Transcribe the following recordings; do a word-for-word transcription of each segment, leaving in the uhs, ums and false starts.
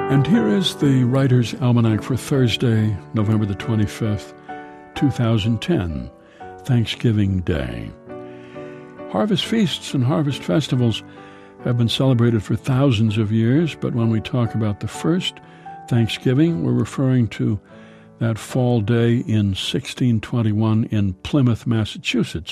And here is the Writer's Almanac for Thursday, November the twenty-fifth, two thousand ten, Thanksgiving Day. Harvest feasts and harvest festivals have been celebrated for thousands of years, but when we talk about the first Thanksgiving, we're referring to that fall day in sixteen twenty-one in Plymouth, Massachusetts,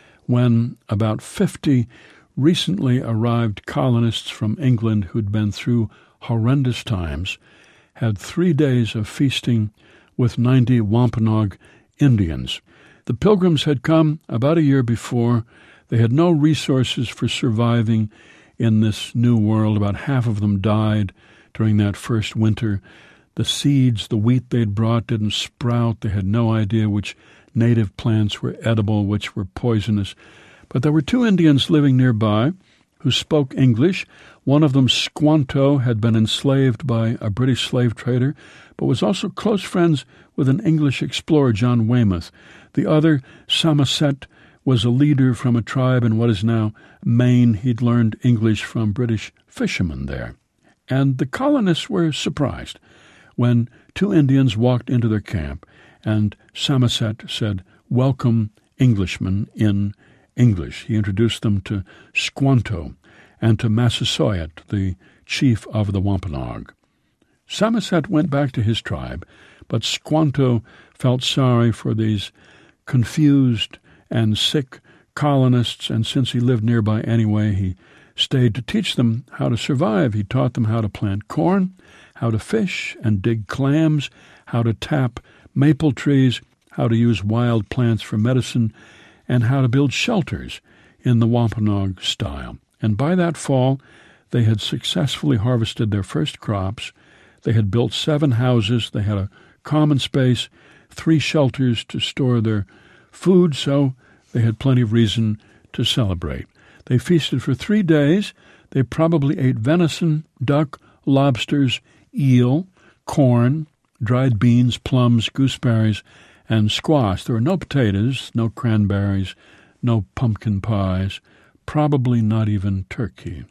when about fifty recently arrived colonists from England who'd been through horrendous times had three days of feasting with ninety Wampanoag Indians. The Pilgrims had come about a year before. They had no resources for surviving in this new world. About half of them died during that first winter. The seeds, the wheat they'd brought didn't sprout. They had no idea which native plants were edible, which were poisonous. But there were two Indians living nearby who spoke English. One of them, Squanto, had been enslaved by a British slave trader, but was also close friends with an English explorer, John Weymouth. The other, Samoset, was a leader from a tribe in what is now Maine. He'd learned English from British fishermen there. And the colonists were surprised when two Indians walked into their camp, and Samoset said, "Welcome, Englishmen," in English. He introduced them to Squanto and to Massasoit, the chief of the Wampanoag. Samoset went back to his tribe, but Squanto felt sorry for these confused and sick colonists, and since he lived nearby anyway, he stayed to teach them how to survive. He taught them how to plant corn, how to fish and dig clams, how to tap maple trees, how to use wild plants for medicine, and how to build shelters in the Wampanoag style. And by that fall, they had successfully harvested their first crops. They had built seven houses. They had a common space, three shelters to store their food, so they had plenty of reason to celebrate. They feasted for three days. They probably ate venison, duck, lobsters, eel, corn, dried beans, plums, gooseberries, and squash. There were no potatoes, no cranberries, no pumpkin pies, probably not even turkey.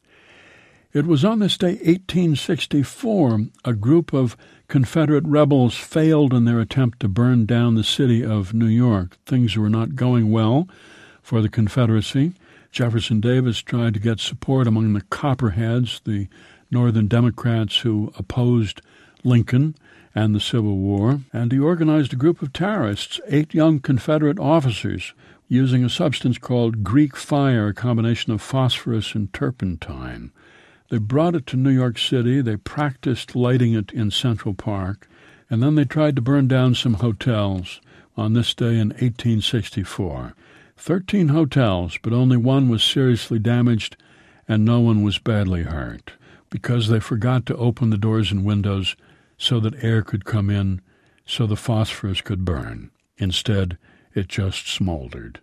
It was on this day, eighteen sixty-four, a group of Confederate rebels failed in their attempt to burn down the city of New York. Things were not going well for the Confederacy. Jefferson Davis tried to get support among the Copperheads, the Northern Democrats who opposed Lincoln and the Civil War, and he organized a group of terrorists, eight young Confederate officers, using a substance called Greek fire, a combination of phosphorus and turpentine. They brought it to New York City. They practiced lighting it in Central Park, and then they tried to burn down some hotels on this day in eighteen sixty-four. Thirteen hotels, but only one was seriously damaged, and no one was badly hurt, because they forgot to open the doors and windows so that air could come in, so the phosphorus could burn. Instead, it just smoldered.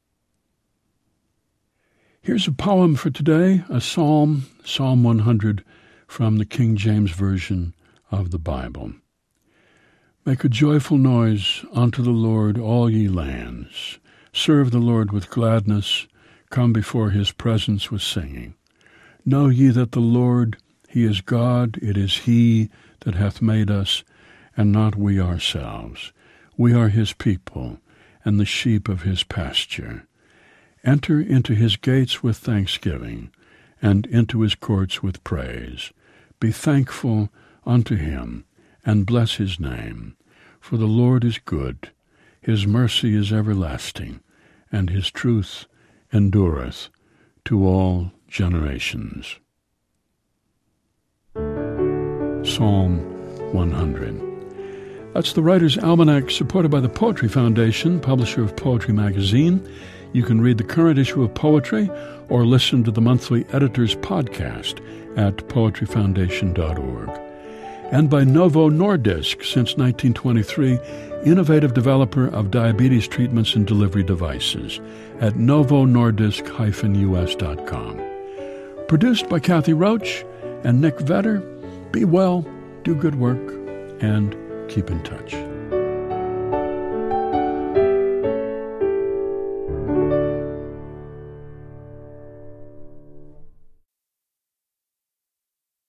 Here's a poem for today, a psalm, Psalm one hundred, from the King James Version of the Bible. Make a joyful noise unto the Lord, all ye lands. Serve the Lord with gladness. Come before his presence with singing. Know ye that the Lord, he is God. It is he that hath made us, and not we ourselves. We are his people, and the sheep of his pasture. Enter into his gates with thanksgiving, and into his courts with praise. Be thankful unto him, and bless his name. For the Lord is good, his mercy is everlasting, and his truth endureth to all generations. Psalm one hundred. That's the Writer's Almanac, supported by the Poetry Foundation, publisher of Poetry Magazine. You can read the current issue of Poetry or listen to the monthly Editor's Podcast at poetry foundation dot org. And by Novo Nordisk, since nineteen twenty-three, innovative developer of diabetes treatments and delivery devices, at novo nordisk dash u s dot com. Produced by Kathy Roach and Nick Vetter. Be well, do good work, and keep in touch.